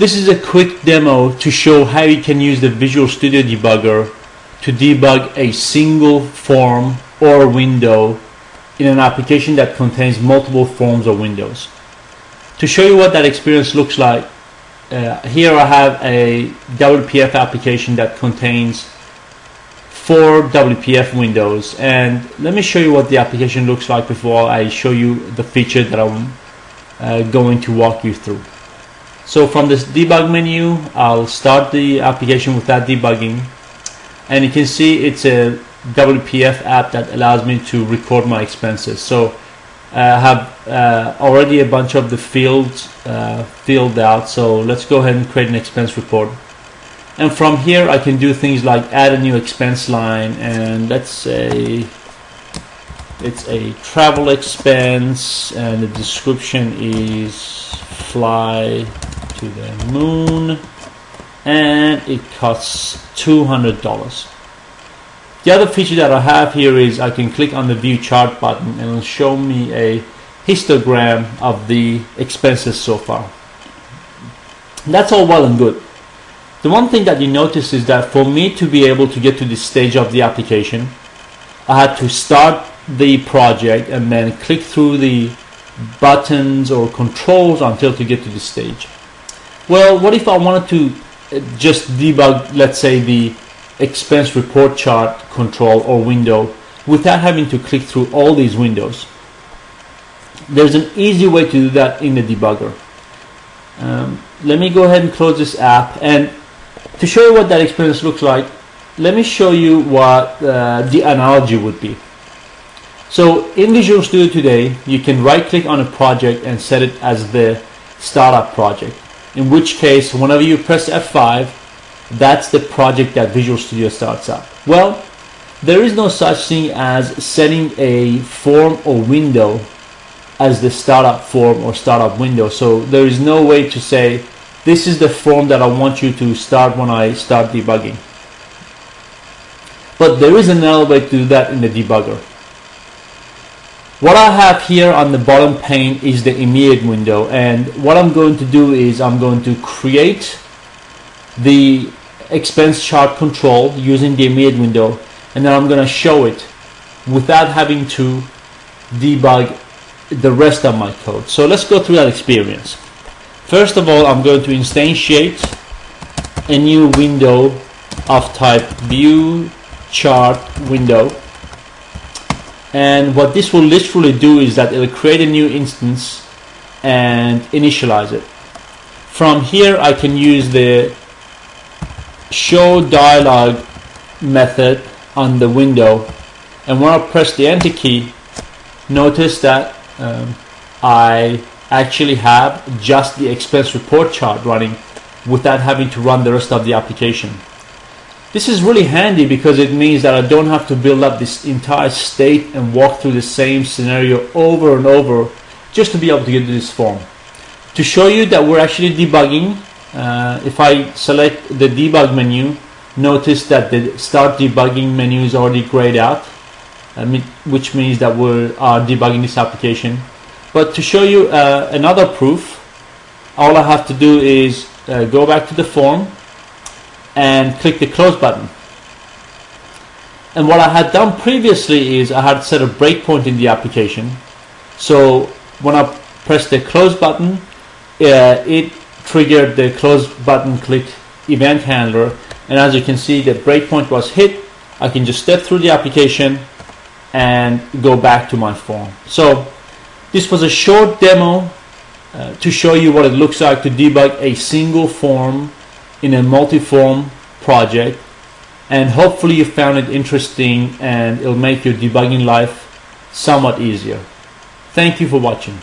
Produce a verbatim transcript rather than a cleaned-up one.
This is a quick demo to show how you can use the Visual Studio Debugger to debug a single form or window in an application that contains multiple forms or windows. To show you what that experience looks like, uh, here I have a W P F application that contains four W P F windows, and let me show you what the application looks like before I show you the feature that I'm uh, going to walk you through. So from this debug menu, I'll start the application without debugging, and you can see it's a W P F app that allows me to record my expenses. So uh, I have uh, already a bunch of the fields uh, filled out, so let's go ahead and create an expense report. And from here I can do things like add a new expense line, and let's say it's a travel expense and the description is fly to the moon and it costs two hundred dollars. The other feature that I have here is I can click on the view chart button and it'll show me a histogram of the expenses so far. That's all well and good. The one thing that you notice is that for me to be able to get to this stage of the application, I had to start the project and then click through the buttons or controls until to get to this stage. Well, what if I wanted to just debug, let's say, the expense report chart control or window without having to click through all these windows? There's an easy way to do that in the debugger. Um, let me go ahead and close this app, and to show you what that experience looks like, let me show you what uh, the analogy would be. So in Visual Studio today, you can right click on a project and set it as the startup project, in which case whenever you press F five, that's the project that Visual Studio starts up. Well, there is no such thing as setting a form or window as the startup form or startup window. So there is no way to say this is the form that I want you to start when I start debugging. But there is another way to do that in the debugger. What I have here on the bottom pane is the immediate window, and what I'm going to do is I'm going to create the expense chart control using the immediate window, and then I'm going to show it without having to debug the rest of my code. So let's go through that experience. First of all, I'm going to instantiate a new window of type view chart window, and what this will literally do is that it will create a new instance and initialize it. From here I can use the show dialog method on the window, and when I press the enter key, notice that um, I actually have just the expense report chart running without having to run the rest of the application. This is really handy because it means that I don't have to build up this entire state and walk through the same scenario over and over just to be able to get to this form. To show you that we're actually debugging, uh, if I select the debug menu, notice that the start debugging menu is already grayed out, I mean, which means that we are debugging this application. But to show you uh, another proof, all I have to do is uh, go back to the form and click the close button. And what I had done previously is I had set a breakpoint in the application. So when I pressed the close button, uh, it triggered the close button click event handler, and as you can see, the breakpoint was hit. I can just step through the application and go back to my form. So this was a short demo uh, to show you what it looks like to debug a single form in a multi-form project, and hopefully you found it interesting and it'll make your debugging life somewhat easier. Thank you for watching.